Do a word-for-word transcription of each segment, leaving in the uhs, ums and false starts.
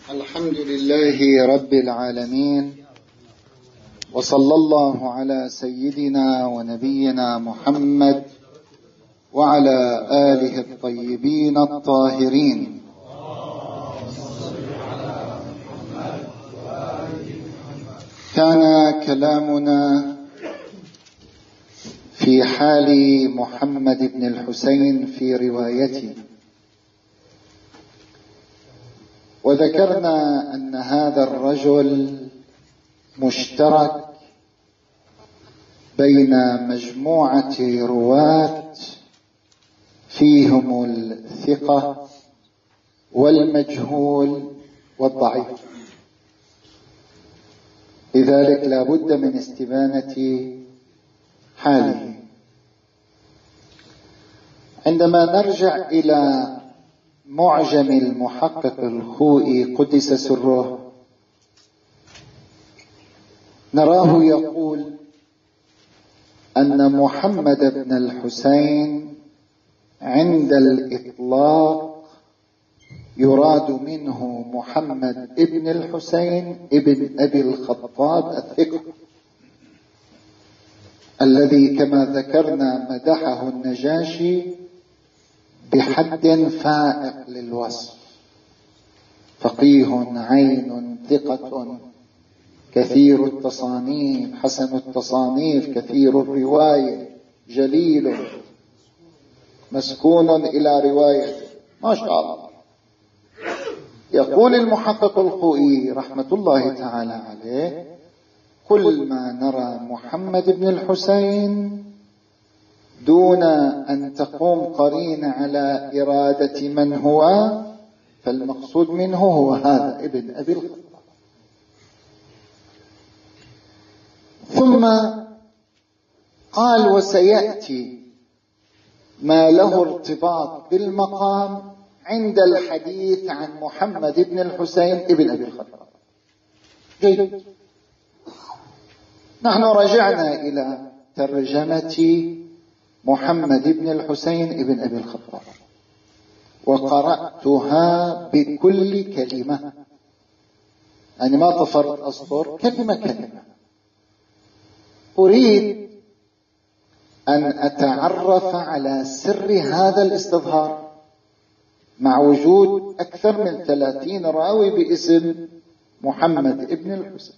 الحمد لله رب العالمين، وصلى الله على سيدنا ونبينا محمد وعلى آله الطيبين الطاهرين. كان كلامنا في حال محمد بن الحسين في روايته، وذكرنا أن هذا الرجل مشترك بين مجموعة رواة فيهم الثقة والمجهول والضعيف، لذلك لا بد من استبانة حاله. عندما نرجع إلى معجم المحقق الخوئي قدس سره، نراه يقول أن محمد بن الحسين عند الإطلاق يراد منه محمد ابن الحسين ابن أبي الخطاب الثقة، الذي كما ذكرنا مدحه النجاشي بحد فائق للوصف: فقيه عين ثقة كثير التصانيف حسن التصانيف كثير الرواية جليل مسكون إلى رواية، ما شاء الله. يقول المحقق الخوئي رحمة الله تعالى عليه: كل ما نرى محمد بن الحسين دون أن تقوم قرينة على إرادة من هو، فالمقصود منه هو هذا ابن أبي الخطاب. ثم قال: وسيأتي ما له ارتباط بالمقام عند الحديث عن محمد بن الحسين ابن أبي الخطاب. جيد. نحن رجعنا إلى ترجمة محمد بن الحسين ابن أبي الخطاب وقرأتها بكل كلمة، يعني ما طفرت أسطر، كلمة كلمة. أريد أن أتعرف على سر هذا الاستظهار مع وجود أكثر من ثلاثين راوي باسم محمد ابن الحسين.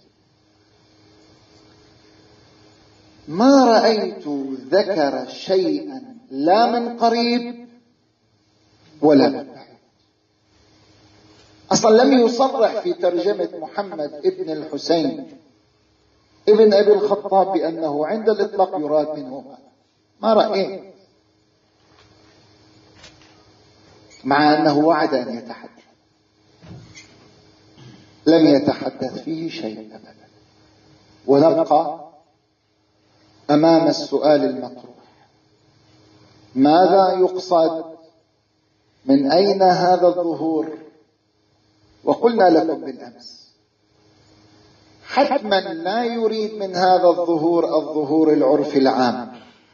ما رأيت ذكر شيئا لا من قريب ولا من بعيد. أصلا لم يصرح في ترجمة محمد ابن الحسين ابن أبي الخطاب بأنه عند الإطلاق يراد منه هذا، ما رأيت، مع أنه وعد أن يتحدث، لم يتحدث فيه شيء أبدا. ونبقى أمام السؤال المطروح: ماذا يقصد؟ من أين هذا الظهور؟ وقلنا لكم بالأمس حتما لا يريد من هذا الظهور الظهور العرفي العام،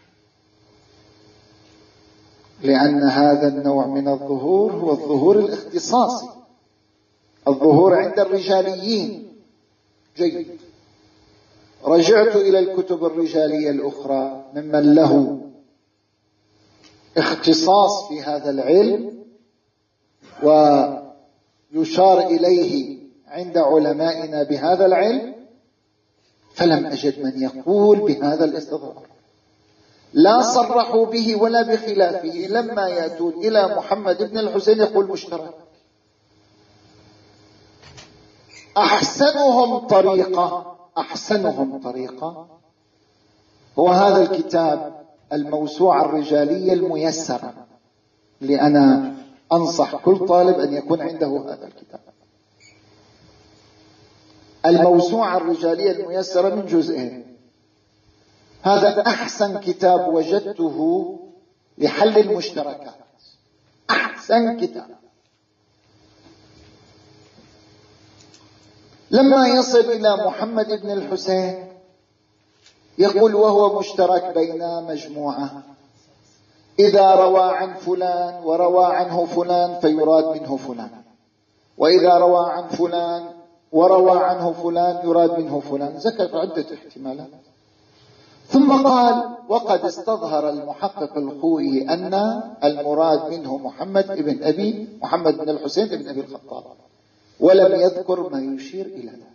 لأن هذا النوع من الظهور هو الظهور الاختصاصي، الظهور عند الرجاليين. جيد. رجعت إلى الكتب الرجالية الأخرى ممن له اختصاص في هذا العلم ويشار إليه عند علمائنا بهذا العلم، فلم أجد من يقول بهذا الاستظهار، لا صرحوا به ولا بخلافه. لما يأتون إلى محمد بن الحسين يقول مشترك. أحسنهم طريقة أحسنهم طريقة هو هذا الكتاب الموسوعة الرجالية الميسرة، لأنا أنصح كل طالب أن يكون عنده هذا الكتاب. الموسوعة الرجالية الميسرة من جزئين، هذا أحسن كتاب وجدته لحل المشتركات، أحسن كتاب. لما يصل إلى محمد بن الحسين يقول: وهو مشترك بين مجموعة، إذا روى عن فلان وروى عنه فلان فيراد منه فلان، وإذا روى عن فلان وروى عنه فلان يراد منه فلان. ذكر عدة احتمالات. ثم قال: وقد استظهر المحقق الخوئي أن المراد منه محمد بن أبي محمد بن الحسين بن أبي الخطاب، ولم يذكر ما يشير إلى ذلك.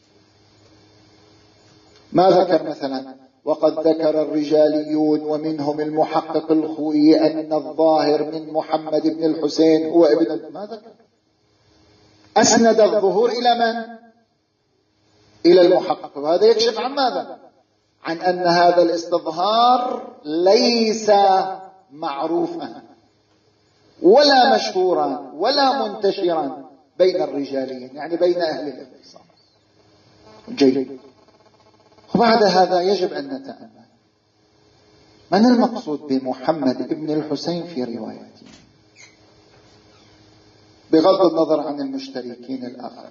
ما ذكر مثلا: وقد ذكر الرجاليون ومنهم المحقق الخوئي أن الظاهر من محمد بن الحسين هو ابن. ما ذكر. أسند الظهور إلى من؟ إلى المحقق. وهذا يكشف عن ماذا؟ عن أن هذا الاستظهار ليس معروفا ولا مشهورا ولا منتشرا بين الرجاليين، يعني بين أهل الاختصاص. جيد. وبعد هذا يجب أن نتأمل من المقصود بمحمد بن الحسين في روايته، بغض النظر عن المشتركين الآخر.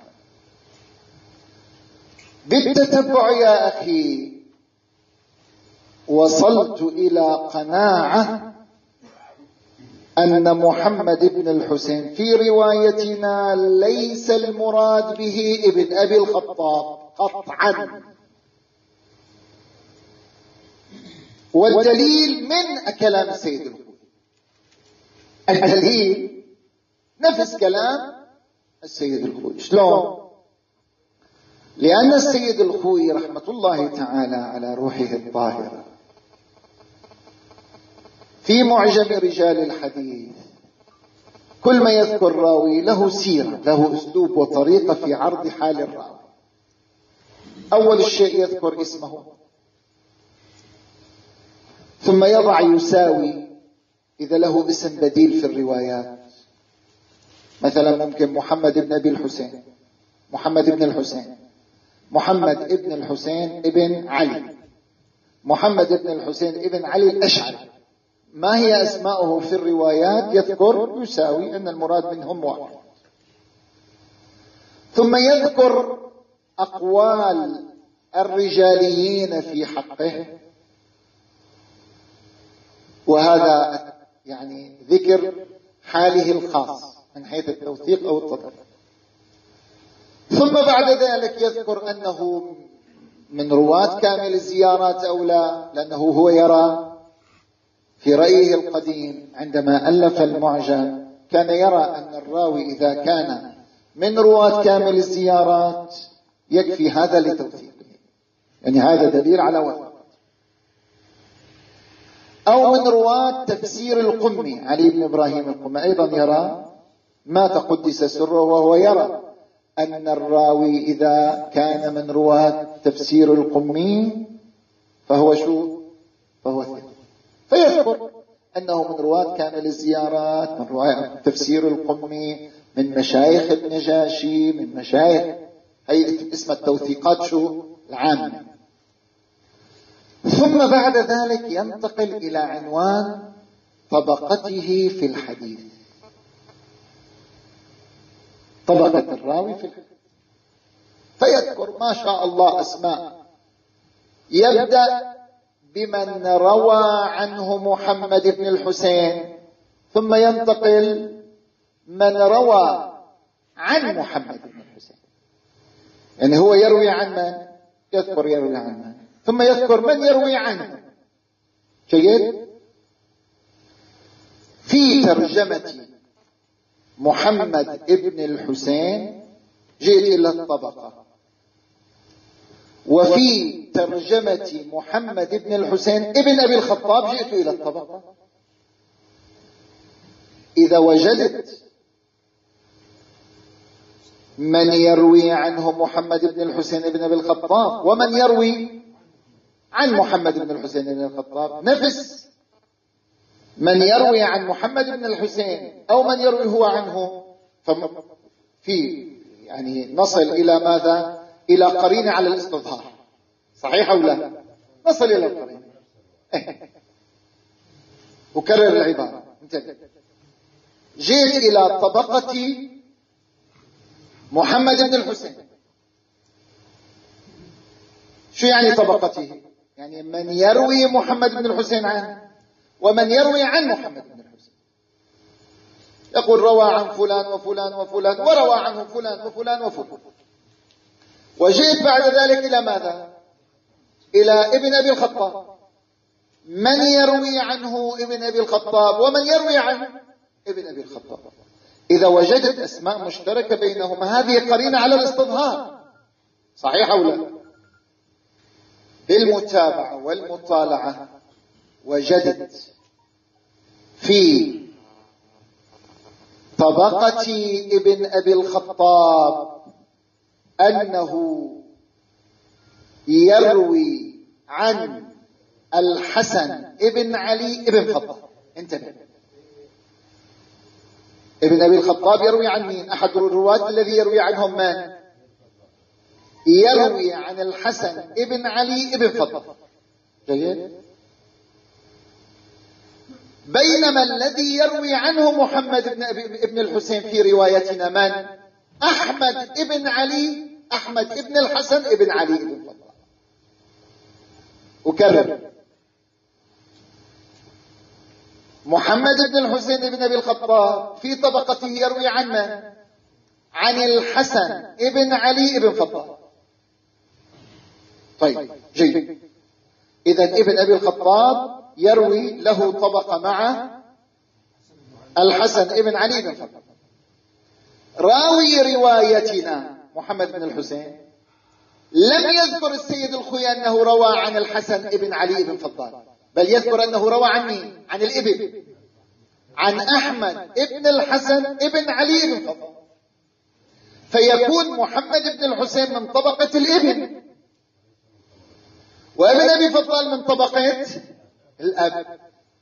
بالتتبع يا أخي وصلت إلى قناعة أن محمد بن الحسين في روايتنا ليس المراد به ابن أبي الخطاب قطعا. والدليل من كلام السيد الخوئي. الدليل نفس كلام السيد الخوئي. شلون؟ لأن السيد الخوئي رحمة الله تعالى على روحه الطاهرة في معجم رجال الحديث كل ما يذكر راوي له سيرة، له أسلوب وطريقة في عرض حال الراوي. أول شيء يذكر اسمه، ثم يضع يساوي إذا له اسم بديل في الروايات. مثلا ممكن محمد بن أبي الحسين، محمد بن الحسين، محمد بن الحسين ابن علي، محمد بن الحسين ابن علي الأشعري. ما هي أسماؤه في الروايات؟ يذكر يساوي أن المراد منهم واحد. ثم يذكر أقوال الرجاليين في حقه، وهذا يعني ذكر حاله الخاص من حيث التوثيق أو التضعيف. ثم بعد ذلك يذكر أنه من رواة كامل الزيارات أو لا، لأنه هو يرى في رأيه القديم عندما ألف المعجم كان يرى أن الراوي إذا كان من رواة كامل الزيارات يكفي هذا لتوثيقه، يعني هذا دليل على وثاقته. أو من رواة تفسير القمي، علي بن إبراهيم القمي أيضا يرى، مات قدس سره، وهو يرى أن الراوي إذا كان من رواة تفسير القمي فهو شو؟ فهو ثقة. فيذكر أنه من رواة كامل الزيارات، من رواة تفسير القمي، من مشايخ النجاشي، من مشايخ هيئة اسم التوثيقات شو العامة. ثم بعد ذلك ينتقل إلى عنوان طبقته في الحديث، طبقة الراوي في الحديث. فيذكر ما شاء الله أسماء، يبدأ بمن روى عنه محمد بن الحسين، ثم ينتقل من روى عن محمد بن الحسين، يعني هو يروي عن من؟ يذكر يروي عن من، ثم يذكر من يروي عنه. جيد. في ترجمة محمد بن الحسين جئت إلى الطبقة، وفي ترجمة محمد بن الحسين ابن أبي الخطاب جئت إلى الطبقة. إذا وجدت من يروي عنه محمد بن الحسين ابن أبي الخطاب ومن يروي عن محمد بن الحسين بن الخطاب، نفس من يروي عن محمد بن الحسين أو من يروي هو عنه، في يعني نصل إلى ماذا؟ إلى قرينة على الاستظهار. صحيح أو لا؟ نصل إلى القرينة. أكرر العبارة. جئت إلى طبقة محمد بن الحسين. شو يعني طبقته؟ يعني من يروي محمد بن الحسين عنه ومن يروي عن محمد بن الحسين. يقول روى عن فلان وفلان وفلان وروى عنه فلان وفلان وفلان. وجئت بعد ذلك إلى ماذا؟ إلى ابن أبي الخطاب. من يروي عنه ابن أبي الخطاب ومن يروي عنه ابن أبي الخطاب؟ إذا وجدت أسماء مشتركة بينهما هذه قرينة على الاستظهار، صحيح أو لا؟ بالمتابعة والمطالعة وجدت في طبقة ابن أبي الخطاب أنه يروي عن الحسن ابن علي ابن خطاب. انتبه، ابن أبي الخطاب يروي عن مين؟ أحد الرواة الذي يروي عنهم من؟ يروي عن الحسن ابن علي ابن خطاب. جيد. بينما الذي يروي عنه محمد بن ابن الحسين في روايتنا من؟ أحمد ابن علي، أحمد ابن الحسن ابن علي ابن خطاب. أكرر، محمد بن الحسين بن أبي الخطاب في طبقته يروي عن من؟ عن الحسن ابن علي ابن خطاب. طيب جيد. إذن ابن أبي الخطاب يروي له طبقة مع الحسن ابن علي ابن خطاب. راوي روايتنا محمد بن الحسين لم يذكر السيد الخوي أنه روى عن الحسن ابن علي ابن فضال، بل يذكر أنه روى عن مين؟ عن الابن، عن أحمد ابن الحسن ابن علي ابن فضال. فيكون محمد بن الحسين من طبقة الابن، وابن أبي فضال من طبقة الأب.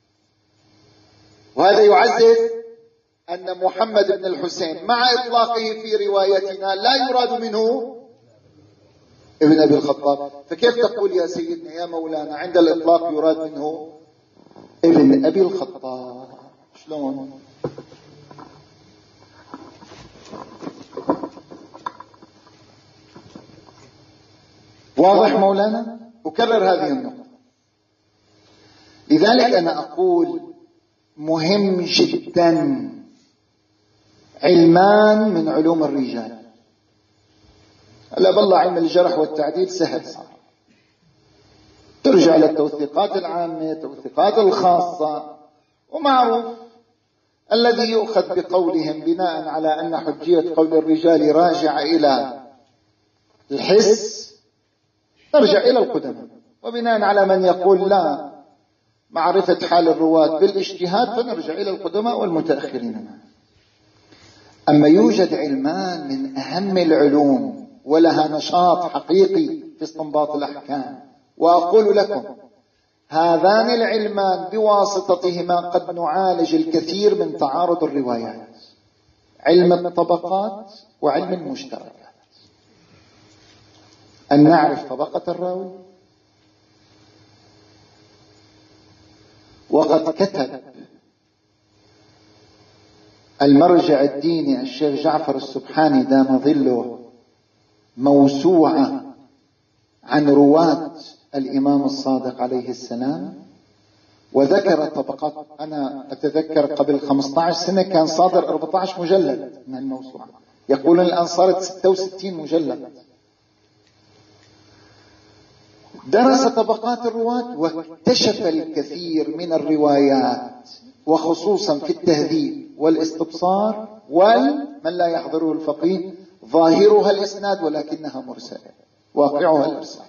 وهذا يعزز أن محمد بن الحسين مع إطلاقه في روايتنا لا يراد منه ابن أبي الخطاب. فكيف تقول يا سيدنا يا مولانا عند الإطلاق يراد منه ابن أبي الخطاب؟ شلون؟ واضح مولانا؟ أكرر هذه النقطة. لذلك أنا أقول مهم جدا علمان من علوم الرجال. هلا بالله علم الجرح والتعديل سهل صار، ترجع للتوثيقات العامة، التوثيقات الخاصة، ومعروف الذي يؤخذ بقولهم بناء على أن حجية قول الرجال راجعة إلى الحس نرجع إلى القدماء، وبناء على من يقول لا معرفة حال الرواة بالاجتهاد فنرجع إلى القدماء والمتأخرين. أما يوجد علمان من أهم العلوم ولها نشاط حقيقي في استنباط الأحكام، وأقول لكم هذان العلمان بواسطتهما قد نعالج الكثير من تعارض الروايات، علم الطبقات وعلم المشتركات. أن نعرف طبقة الراوي. وقد كتب المرجع الديني الشيخ جعفر السبحاني دام ظله موسوعة عن رواة الإمام الصادق عليه السلام، وذكر طبقات. أنا أتذكر قبل خمسة عشر سنة كان صادر أربعة عشر مجلد من الموسوعة، يقولون الآن صارت ستة وستين مجلد. درس طبقات الرواة واكتشف الكثير من الروايات، وخصوصا في التهذيب والاستبصار ومن لا يحضره الفقيه ظاهرها الإسناد ولكنها مرسلة، واقعها الإرسال.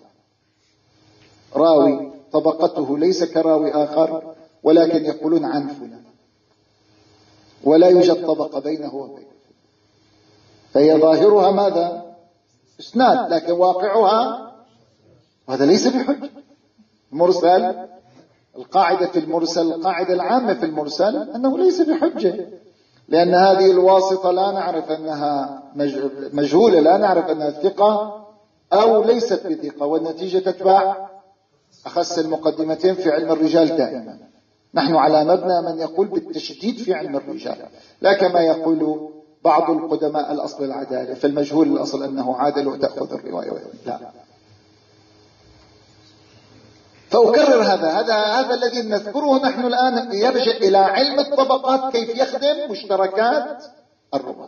راوي طبقته ليس كراوي آخر، ولكن يقولون عن فلان، ولا يوجد طبقة بينه وبينه، فهي ظاهرها ماذا؟ إسناد، لكن واقعها وهذا ليس بحجة. مرسل، القاعدة في المرسل، القاعدة العامة في المرسل أنه ليس بحجة، لأن هذه الواسطة لا نعرف أنها مجهولة، لا نعرف أنها ثقة أو ليست بثقة، والنتيجة تتبع أخس المقدمتين في علم الرجال دائما. نحن على مبنى من يقول بالتشديد في علم الرجال، لا كما يقول بعض القدماء الأصل العدالة، فالمجهول الأصل أنه عادل وتأخذ الرواية. لا، فأكرر هذا هذا هذا الذي نذكره نحن الآن يرجع إلى علم الطبقات كيف يخدم مشتركات الرواة.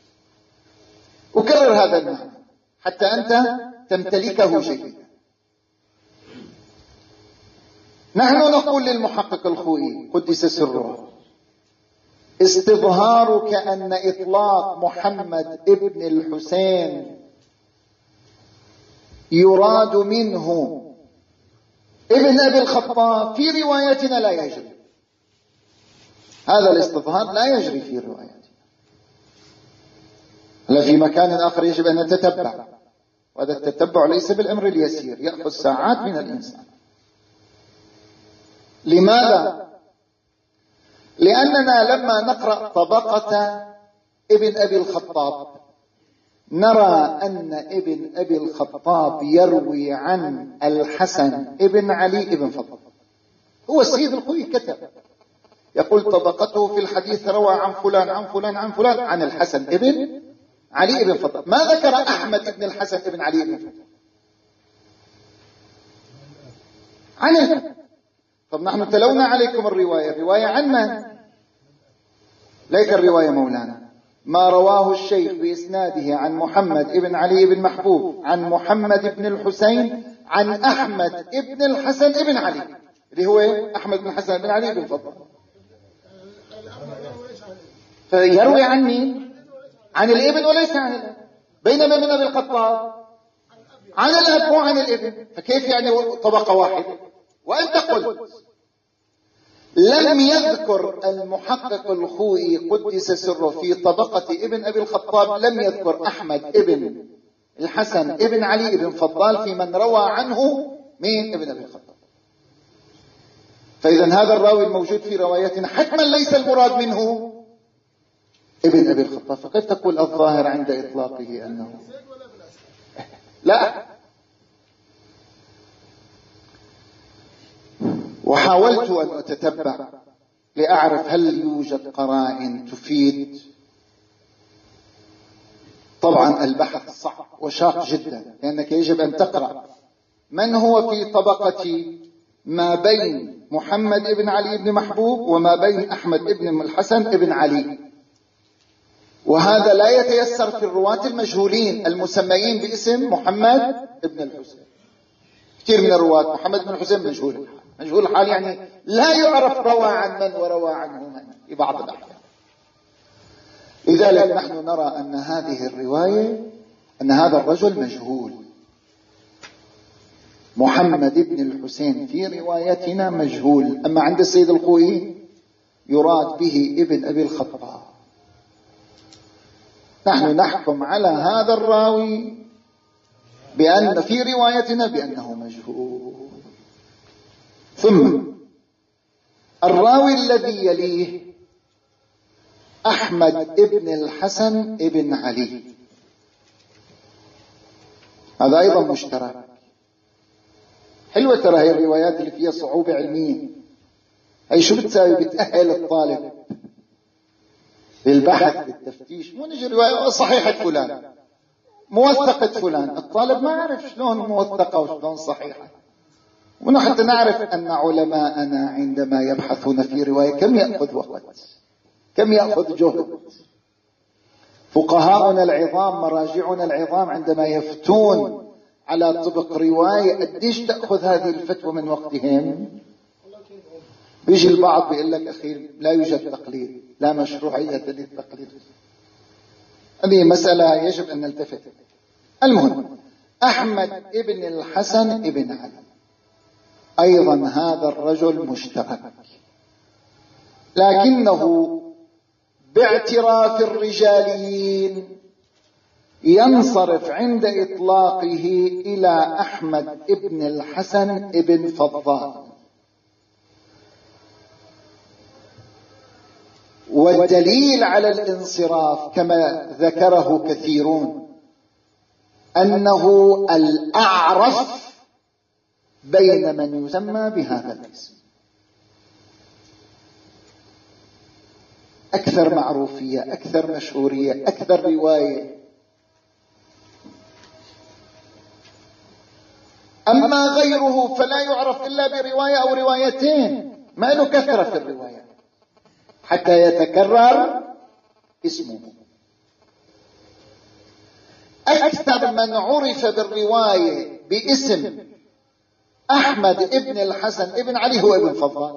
أكرر هذا المعنى حتى أنت تمتلكه جيدا. نحن نقول للمحقق الخوئي قدس سره: استظهارك أن إطلاق محمد ابن الحسين يراد منه ابن أبي الخطاب في روايتنا لا يجري. هذا الاستظهار لا يجري في روايتنا. لا، في مكان آخر يجب أن نتتبع، وهذا التتبع ليس بالأمر اليسير، يأخذ ساعات من الإنسان. لماذا؟ لأننا لما نقرأ طبقة ابن أبي الخطاب نرى أن ابن أبي الخطاب يروي عن الحسن ابن علي ابن فضل. هو السيد الخوئي كتب يقول: طبقته في الحديث روى عن فلان عن فلان عن فلان عن الحسن ابن علي ابن فضل. ما ذكر أحمد ابن الحسن ابن علي ابن فضل عن الحسن. طب نحن تلونا عليكم الرواية، الرواية عن من؟ ليك الرواية مولانا ما رواه الشيخ بإسناده عن محمد ابن علي بن محبوب عن محمد ابن الحسين عن أحمد ابن الحسن ابن علي، اللي هو أحمد بن الحسن ابن علي بن فضل. فيروي عن مين؟ عن الابن وليس عن الأب. بينما من أبي الخطاب عن الأب وعن الابن، فكيف يعني طبقة واحدة؟ وأنت قلت لم يذكر المحقق الخوئي قدس سره في طبقة ابن أبي الخطاب، لم يذكر أحمد ابن الحسن ابن علي ابن فضال في من روى عنه من ابن أبي الخطاب. فإذا هذا الراوي الموجود في روايتنا حتما ليس المراد منه ابن أبي الخطاب. فكيف تقول الظاهر عند إطلاقه أنه لا؟ وحاولت أن أتتبع لأعرف هل يوجد قرائن تفيد. طبعا البحث صعب وشاق جدا، لأنك يجب أن تقرأ من هو في طبقة ما بين محمد ابن علي بن محبوب وما بين أحمد ابن الحسن ابن علي، وهذا لا يتيسر في الرواة المجهولين المسميين باسم محمد ابن الحسين. كثير من الرواة محمد بن الحسين مجهول الحال، مجهول الحال يعني لا يعرف روى عن من وروى عنه من في بعض الأحيان. لذلك نحن نرى أن هذه الرواية أن هذا الرجل مجهول. محمد بن الحسين في روايتنا مجهول، أما عند السيد الخوئي يراد به ابن أبي الخطاب. نحن نحكم على هذا الراوي بأن في روايتنا بأنه مجهول. ثم الراوي الذي يليه أحمد ابن الحسن ابن علي، هذا أيضا مشترك. حلوة ترى هي الروايات اللي فيها صعوبة علمية. هي شو بتساوي؟ بتأهل الطالب للبحث للتفتيش. مو نجي رواية صحيحة فلان موثقة فلان، الطالب ما يعرف شلون موثقة وشلون صحيحة. ونحن حتى نعرف أن علماءنا عندما يبحثون في رواية كم يأخذ وقت، كم يأخذ جهد. فقهاؤنا العظام مراجعنا العظام عندما يفتون على طبق رواية قديش تأخذ هذه الفتوى من وقتهم. بيجي البعض بيقول لك أخي لا يوجد تقليد، لا مشروعية للتقليد. هذه مسألة يجب أن نلتفت. المهم أحمد ابن الحسن ابن علي أيضا هذا الرجل مشترك، لكنه باعتراف الرجاليين ينصرف عند إطلاقه إلى أحمد ابن الحسن ابن فضال. والدليل على الانصراف كما ذكره كثيرون أنه الأعرف بين من يسمى بهذا الاسم، أكثر معروفية، أكثر مشهورية، أكثر رواية. أما غيره فلا يعرف إلا برواية أو روايتين، ما له كثرة في الرواية حتى يتكرر اسمه. أكثر من عرف بالرواية باسم أحمد ابن الحسن ابن علي هو ابن فضال،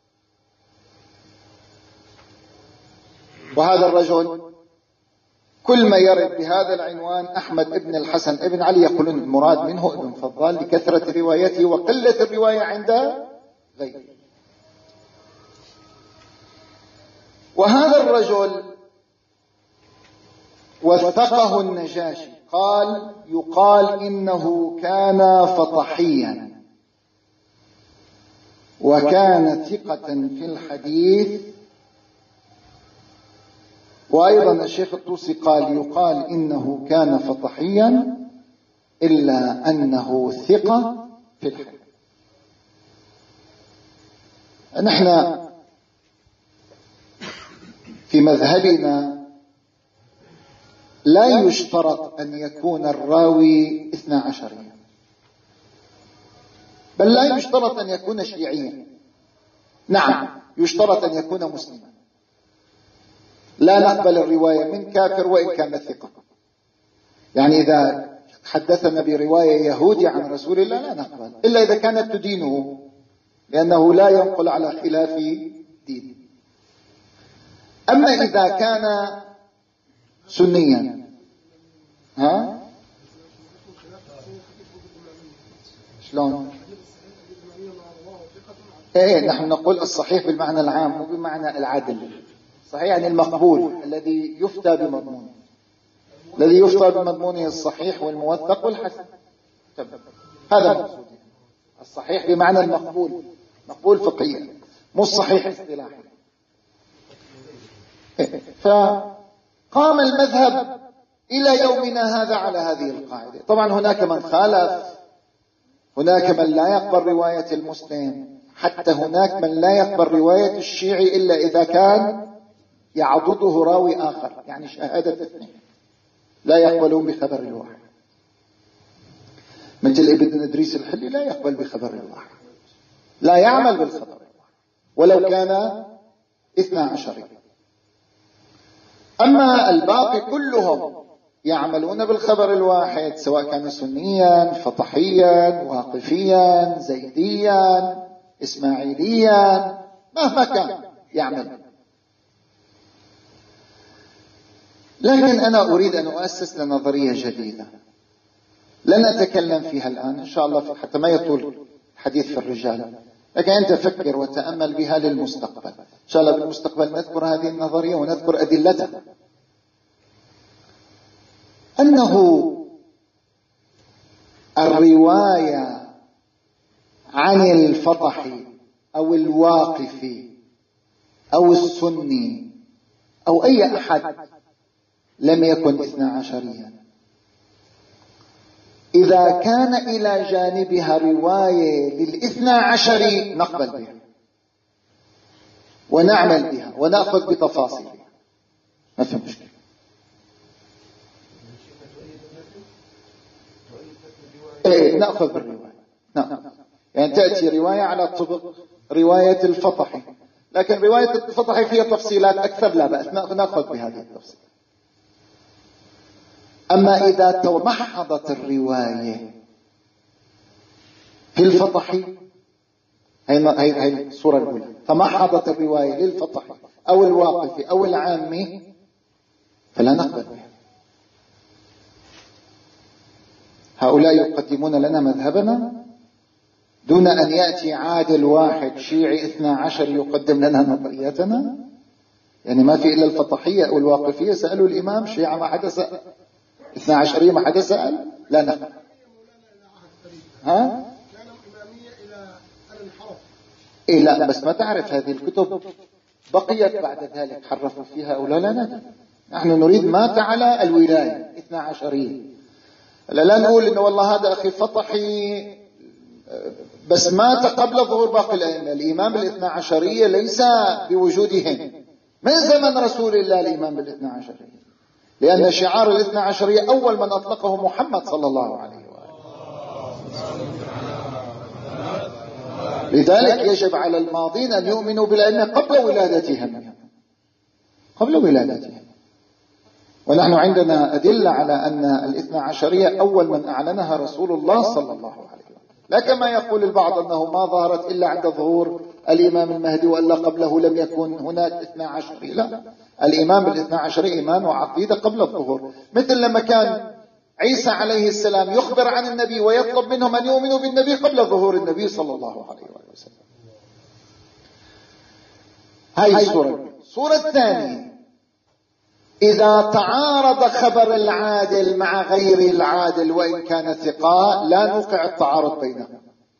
وهذا الرجل كل ما يرد بهذا العنوان أحمد ابن الحسن ابن علي يقولون المراد منه ابن فضال لكثرة روايته وقلة الرواية عند غيره. وهذا الرجل وثقه النجاشي، قال يقال إنه كان فطحيا وكان ثقة في الحديث. وأيضا الشيخ الطوسي قال يقال إنه كان فطحيا إلا أنه ثقة في الحديث. نحن في مذهبنا لا يشترط أن يكون الراوي اثنا عشريا، بل لا يشترط أن يكون شيعيا. نعم يشترط أن يكون مسلما، لا نقبل الرواية من كافر وإن كان ثقة. يعني إذا حدثنا برواية يهودي عن رسول الله لا نقبل إلا إذا كانت تدينه، لأنه لا ينقل على خلاف دين. أما إذا كان سنيا ها شلون؟ ايه نحن نقول الصحيح بالمعنى العام وبمعنى العادل. صحيح يعني المقبول الذي يفتى بمضمونه، الذي يفتى بمضمونه الصحيح والموثق والحسن. هذا المقصود، الصحيح بمعنى المقبول، مقبول فقهيا مو الصحيح اصطلاحا. فقام المذهب إلى يومنا هذا على هذه القاعدة. طبعا هناك من خالف، هناك من لا يقبل رواية المسلم، حتى هناك من لا يقبل رواية الشيعي إلا إذا كان يعضده راوي آخر، يعني شهادة اثنين، لا يقبلون بخبر الواحد. مثل ابن إدريس الحلي لا يقبل بخبر الواحد، لا يعمل بالخبر الواحد ولو كان اثنا عشريا. أما الباقي كلهم يعملون بالخبر الواحد، سواء كان سنيا فطحيا واقفيا زيديا إسماعيليا مهما كان يعمل. لكن أنا أريد أن أؤسس لنظرية جديدة لن أتكلم فيها الآن إن شاء الله حتى ما يطول الحديث في الرجال، لكن أنت فكر وتأمل بها للمستقبل. إن شاء الله بالمستقبل نذكر هذه النظرية ونذكر أدلتها. أنه الرواية عن الفطحي أو الواقفي أو السني أو أي أحد لم يكن اثنا عشريا، إذا كان إلى جانبها رواية للاثنا عشري نقبل بها ونعمل بها ونأخذ بتفاصيلها، ما في مشكلة. إيه نأخذ بالرواية. نعم يعني تأتي رواية على طبق رواية الفطحي، لكن رواية الفطحي فيها تفصيلات أكثر لا بأس نأخذ بهذه التفصيل. أما إذا تمحضت الرواية في الفطحي، هي هي الصورة الأولى، تمحضت الرواية للفطحي أو الواقفي أو العامي فلا نقبل بها. هؤلاء يقدمون لنا مذهبنا دون أن يأتي عادل واحد شيعي اثنى عشر يقدم لنا نظرياتنا. يعني ما في إلا الفطحية أو الواقفية سألوا الإمام، شيعة ما حدا سأل، اثنى عشرية ما حدا سأل، لا نقبل. ها؟ إيه لا بس ما تعرف هذه الكتب بقيت بعد ذلك حرفوا فيها أو لا لا ندري. نحن نريد مات على الولاية اثنى عشرية، لا لا نقول إنه والله هذا أخي فطحي بس مات قبل ظهور باقي الأئمة. الإمام بالاثنى عشرية ليس بوجودهم من زمن رسول الله الإمام بالاثنى عشرية، لأن شعار الاثنى عشرية أول من أطلقه محمد صلى الله عليه وآله. لذلك يجب على الماضين أن يؤمنوا بالأئمة قبل ولادتهم قبل ولادتهم ونحن عندنا أدلة على أن الاثنى عشرية أول من أعلنها رسول الله صلى الله عليه وسلم، لا كما يقول البعض أنه ما ظهرت إلا عند ظهور الإمام المهدي وإلا قبله لم يكن هناك اثنى عشرية. لا، الإمام بالاثنى عشرية إيمان وعقيدة قبل الظهور، مثل لما كان عيسى عليه السلام يخبر عن النبي ويطلب منهم أن يؤمنوا بالنبي قبل ظهور النبي صلى الله عليه وسلم. هاي السورة. السورة الثانية: إذا تعارض خبر العادل مع غير العادل وإن كان ثقة لا نوقع التعارض بينهم.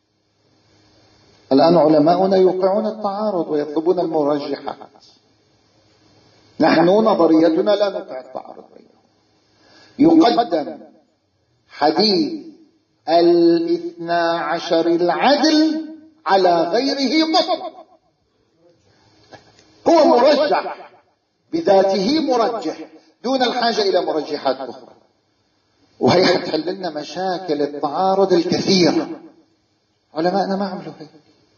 الآن علماؤنا يوقعون التعارض ويطلبون المرجحات، نحن نظريتنا لا نوقع التعارض بينهم. يقدم حديث الاثنى عشر العدل على غيره مطلق، هو مرجح بذاته، مرجح دون الحاجة إلى مرجحات أخرى، وهي حتحل لنا مشاكل التعارض الكثيرة. علماءنا ما عملوا هيك،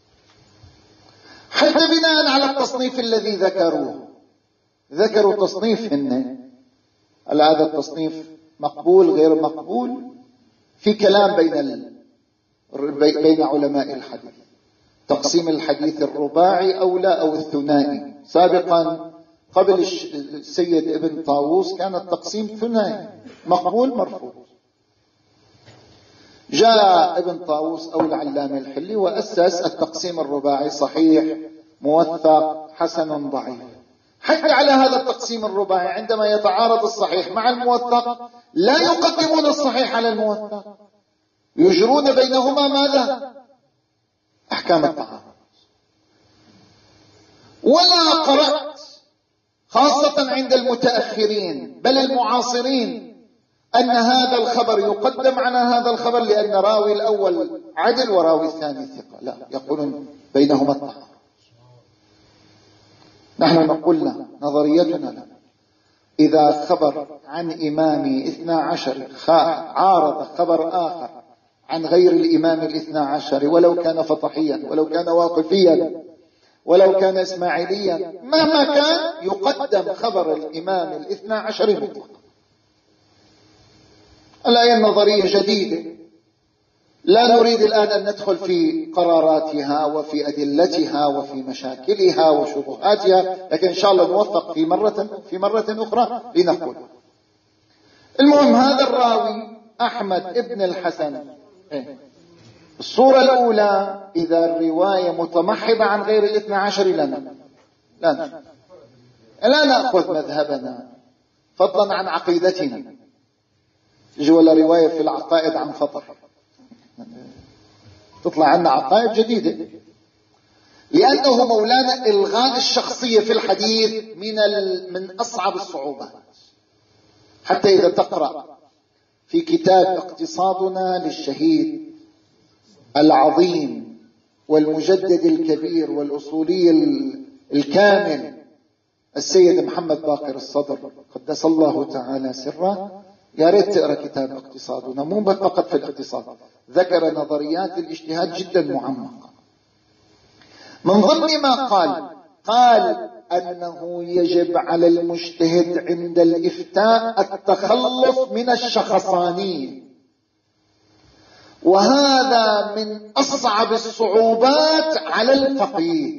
حتى بناء على التصنيف الذي ذكروه، ذكروا تصنيف إن هذا التصنيف مقبول غير مقبول، في كلام بين ال... بين علماء الحديث، تقسيم الحديث الرباعي أو لا أو الثنائي. سابقا قبل السيد ابن طاووس كان التقسيم ثنائي، مقبول مرفوض. جاء ابن طاووس أو العلامة الحلي وأسس التقسيم الرباعي، صحيح موثق حسن ضعيف. حتى على هذا التقسيم الرباعي عندما يتعارض الصحيح مع الموثق لا يقدمون الصحيح على الموثق، يجرون بينهما ماذا؟ أحكام التعارض. ولا قرأت خاصة عند المتأخرين بل المعاصرين أن هذا الخبر يقدم على هذا الخبر لأن راوي الأول عدل وراوي الثاني ثقة، لا، يقولون بينهما التعارض. نحن نقول لا، نظريتنا لا. إذا خبر عن إمامي اثنى عشر عارض خبر آخر عن غير الإمام الاثنى عشر ولو كان فطحيا ولو كان واقفيا ولو كان إسماعيليا مهما كان، يقدم خبر الإمام الاثنى عشر مطلقا. الآية النظرية جديدة، لا نريد الآن أن ندخل في قراراتها وفي أدلتها وفي مشاكلها وشبهاتها، لكن إن شاء الله نوفق في مرة في مرة أخرى لنقول. المهم هذا الراوي أحمد ابن الحسن، الصورة الأولى إذا الرواية متمحضة عن غير الاثنى عشر لنا لا لا نأخذ مذهبنا فضلا عن عقيدتنا. يجي ولا رواية في العقائد عن فطر، تطلع عنا عقائد جديدة، لأنه مولانا إلغاء الشخصية في الحديث من من أصعب الصعوبات. حتى إذا تقرأ في كتاب اقتصادنا للشهيد العظيم والمجدد الكبير والأصولي الكامل السيد محمد باقر الصدر قدس الله تعالى سره، يا ريت تقرأ كتاب اقتصادنا، مو فقط في الاقتصاد، ذكر نظريات الاجتهاد جدا معمقة. من ضمن ما قال قال أنه يجب على المجتهد عند الإفتاء التخلص من الشخصانية، وهذا من أصعب الصعوبات على الفقيه.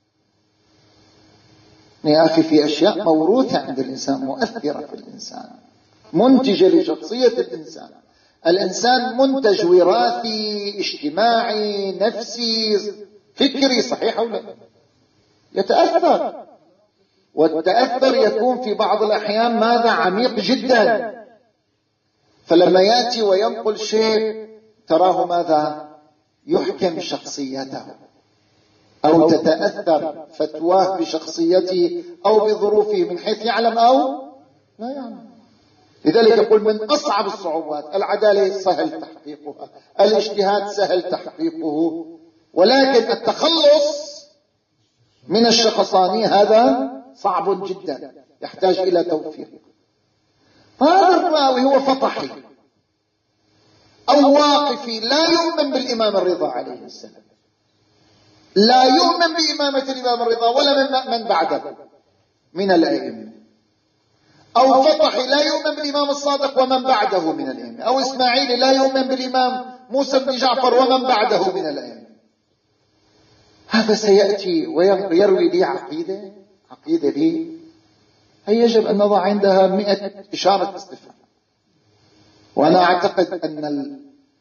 يا أخي في أشياء موروثة عند الإنسان، مؤثرة في الإنسان، منتجة لشخصية الإنسان. الإنسان منتج وراثي اجتماعي نفسي فكري، صحيح أو لا؟ يتأثر، والتأثر يكون في بعض الأحيان ماذا؟ عميق جدا. فلما يأتي وينقل شيء تراه ماذا؟ يحكم شخصيته، أو تتأثر فتواه بشخصيته أو بظروفه من حيث يعلم أو لا يعلم. لذلك يقول من أصعب الصعوبات. العدالة سهل تحقيقها، الاجتهاد سهل تحقيقه، ولكن التخلص من الشخصانية هذا صعب جدا، يحتاج إلى توفيق. هذا الراوي هو فطحي أو أو واقفي لا يؤمن بالإمام الرضا عليه السلام، لا يؤمن بإمامة الإمام الرضا ولا من بعده من الأئمة، أو فطحي لا يؤمن بالإمام الصادق ومن بعده من الأئمة، أو إسماعيلي لا يؤمن بالإمام موسى بن جعفر ومن بعده من الأئمة. هذا سيأتي ويروي لي عقيدة عقيدة لي هي يجب أن نضع عندها مئة إشارة استفهام. وأنا أعتقد أن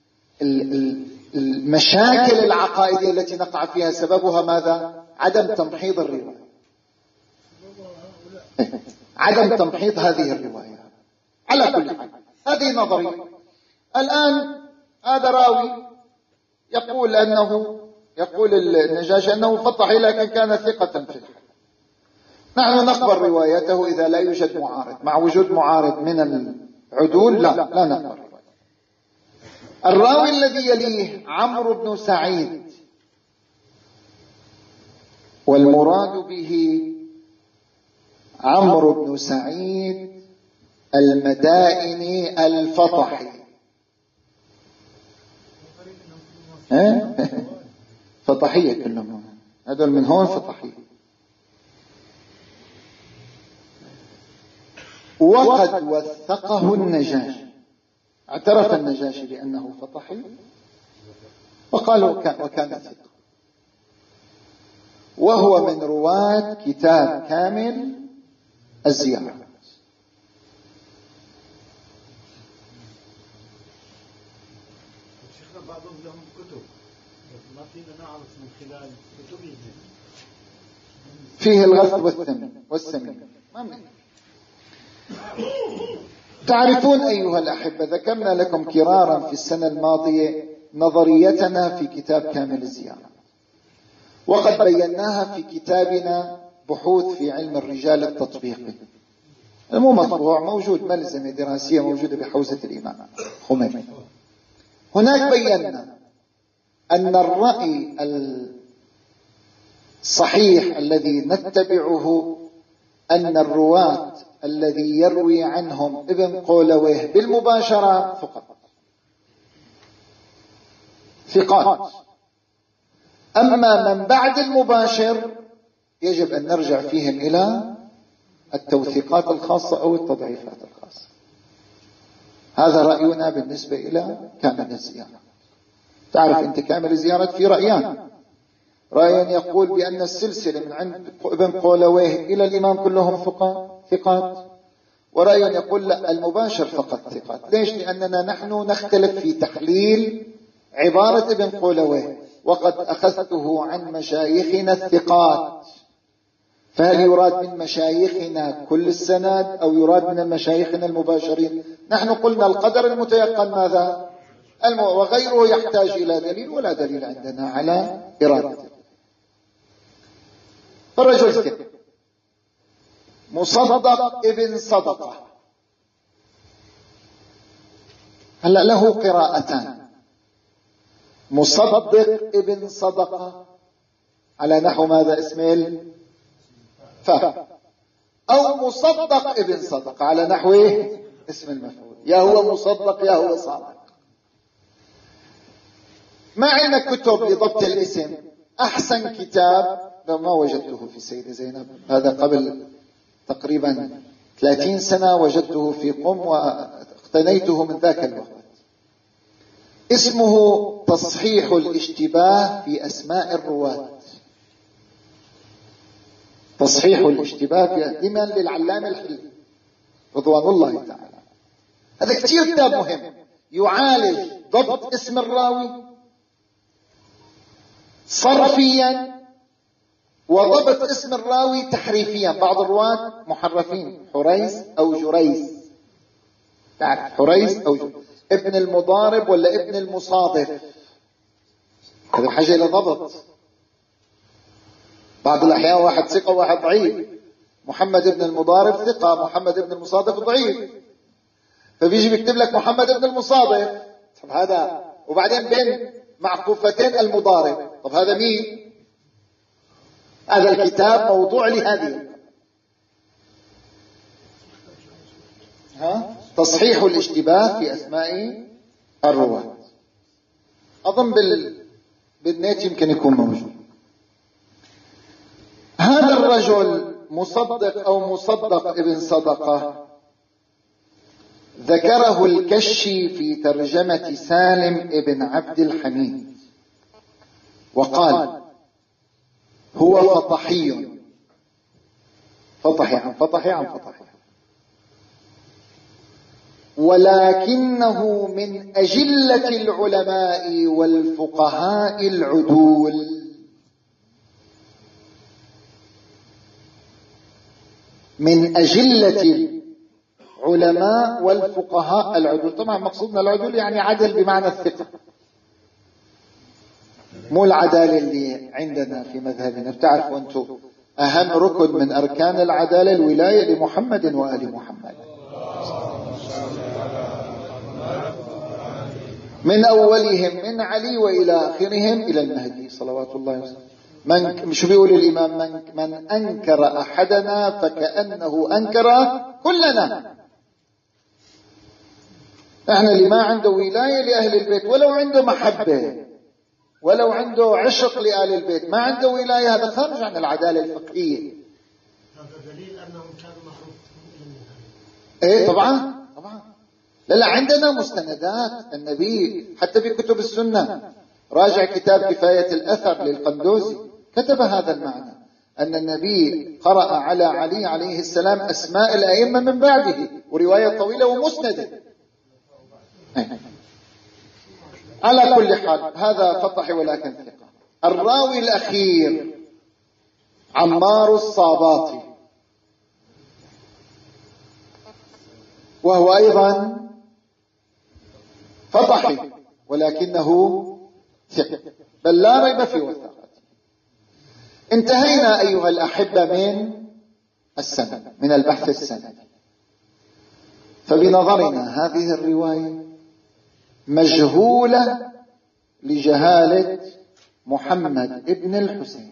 المشاكل العقائدية التي نقع فيها سببها ماذا؟ عدم تمحيض الرواية، عدم تمحيض هذه الرواية. على كل حال هذه نظرية. الآن هذا راوي يقول أنه يقول النجاشي أنه فطحي لكن كان ثقة في الحديث. نحن نقبل روايته إذا لا يوجد معارض. مع وجود معارض من العدول لا لا نقبل روايته. الراوي الذي يليه عمرو بن سعيد، والمراد به عمرو بن سعيد المدائني الفطحي. فطحية كلهم، هذول من هون فطحية. وقد وثقه النجاشي، اعترف النجاشي بأنه فطحي وقال وكان ثقة، وهو من رواة كتاب كامل الزيارات. شيخنا بعضهم لهم كتب ما فينا نعرف من خلال كتبهم فيه الغث والثمن والسمين. تعرفون أيها الأحبة، ذكرنا لكم كرارا في السنة الماضية نظريتنا في كتاب كامل الزيارات، وقد بيناها في كتابنا بحوث في علم الرجال التطبيقي، مو مطبوع، موجود ملزمة دراسية موجودة بحوزة الإمام خميني. هناك بينا أن الرأي الصحيح الذي نتبعه أن الرواة الذي يروي عنهم ابن قولويه بالمباشرة فقط ثقات، أما من بعد المباشر يجب أن نرجع فيهم إلى التوثيقات الخاصة أو التضعيفات الخاصة. هذا رأينا بالنسبة إلى كامل الزيارات. تعرف أنت كامل الزيارات في رأيان، رأي يقول بأن السلسلة من عند ابن قولويه إلى الإمام كلهم ثقات، ورأي يقول لا، المباشر فقط ثقات. ليش؟ لأننا نحن نختلف في تحليل عبارة ابن قولويه، وقد أخذته عن مشايخنا الثقات، فهل يراد من مشايخنا كل السند أو يراد من مشايخنا المباشرين؟ نحن قلنا القدر المتيقن ماذا؟ الم... وغيره يحتاج إلى دليل، ولا دليل عندنا على إرادته. الرجل ثقة مصدق ابن صدقة، هلأ له قراءتان، مصدق ابن صدقة على نحو ماذا اسم فاء، أو مصدق ابن صدقة على نحو اسم المفعول، يا هو مصدق يا هو صادق. ما عندنا كتب لضبط الاسم. أحسن كتاب لو ما وجدته في سيدة زينب، هذا قبل تقريبا ثلاثين سنة، وجدته في قم واقتنيته من ذاك الوقت، اسمه تصحيح الاشتباه في أسماء الرواة. تصحيح الاشتباه في لمن؟ للعلامة الحلي رضوان الله تعالى. هذا كتير كتاب مهم، يعالج ضبط اسم الراوي صرفيا وضبط اسم الراوي تحريفيا. بعض الرواة محرفين، حريز أو جريز، تعرف حريز أو جريز، ابن المضارب ولا ابن المصادف، هذا حاجة إلى ضبط. بعض الأحيان واحد ثقة وواحد ضعيف، محمد ابن المضارب ثقة، محمد ابن المصادف ضعيف، فبيجي بيكتب لك محمد ابن المصادف، طب هذا، وبعدين بين معقوفتين المضارب، طب هذا مين؟ هذا الكتاب موضوع لهذه. ها؟ تصحيح الاشتباه في أسماء الرواة. أظن بال... بالنت يمكن يكون موجود. هذا الرجل مصدق أو مصدق ابن صدقة ذكره الكشي في ترجمة سالم ابن عبد الحميد وقال هو فطحي، فطحي عن فطحي عن فطحي، ولكنه من أجلة العلماء والفقهاء العدول. من أجلة العلماء والفقهاء العدول. طبعا مقصودنا العدول يعني عدل بمعنى الثقة، مو العدالة اللي عندنا في مذهبنا. بتعرفوا أنتم أهم ركن من أركان العدالة الولاية لمحمد وآل محمد، من أولهم من علي وإلى آخرهم إلى المهدي صلوات الله وسلم. من شو بيقول الإمام؟ من, من أنكر أحدنا فكأنه أنكر كلنا. احنا اللي ما عنده ولاية لأهل البيت ولو عنده محبة ولو عنده عشق لآل البيت، ما عنده ولاية، هذا خارج عن العدالة الفقهية. هذا دليل أنهم كانوا محرومين. ايه طبعا طبعا. لا لا عندنا مستندات النبي حتى في كتب السنة. راجع كتاب كفاية الأثر للقندوزي كتب هذا المعنى، أن النبي قرأ على علي عليه السلام أسماء الأئمة من بعده، ورواية طويلة ومسندة. على كل حال هذا فطح ولكن ثقة. الراوي الأخير عمار الصاباتي، وهو أيضا فطحي ولكنه ثقة، بل لا ريب في وثاقته. انتهينا أيها الأحبة من السند، من البحث السندي. فبنظرنا هذه الرواية مجهولة لجهالة محمد ابن الحسين.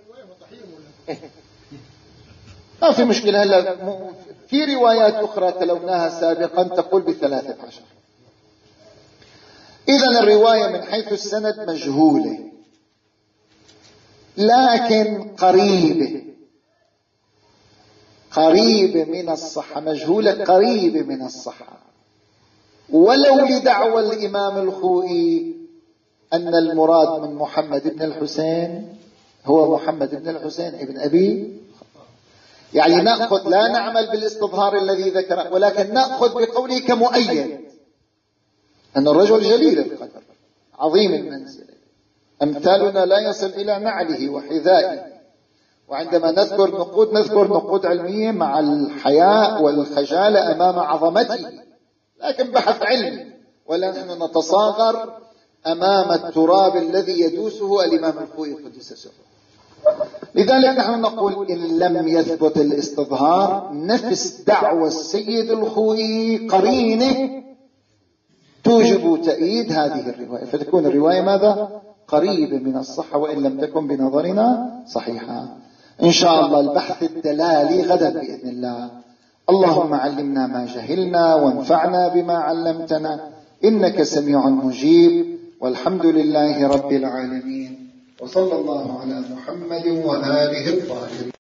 ما في مشكلة. هلا في روايات أخرى تلوناها سابقا تقول بثلاثة عشر. إذن الرواية من حيث السند مجهولة لكن قريبة، قريبة من الصحة. مجهولة قريبة من الصحة، ولو لدعوى الإمام الخوئي أن المراد من محمد بن الحسين هو محمد بن الحسين ابن أبي، يعني نأخذ لا نعمل بالاستظهار الذي ذكره، ولكن نأخذ بقوله كمؤيد أن الرجل جليل القدر عظيم المنزلة، أمثالنا لا يصل إلى نعله وحذائه. وعندما نذكر نقود نذكر نقود علمية مع الحياء والخجالة أمام عظمته، لكن بحث علمي، ولا نحن نتصاغر أمام التراب الذي يدوسه الإمام الخوئي قدس سره. لذلك نحن نقول إن لم يثبت الاستظهار نفس دعوى السيد الخوئي قرينة توجب تأييد هذه الرواية، فتكون الرواية ماذا؟ قريبة من الصحة، وإن لم تكن بنظرنا صحيحة. إن شاء الله البحث الدلالي غدا بإذن الله. اللهم علمنا ما جهلنا وانفعنا بما علمتنا، إنك سميع مجيب، والحمد لله رب العالمين، وصلى الله على محمد وآله الطاهرين.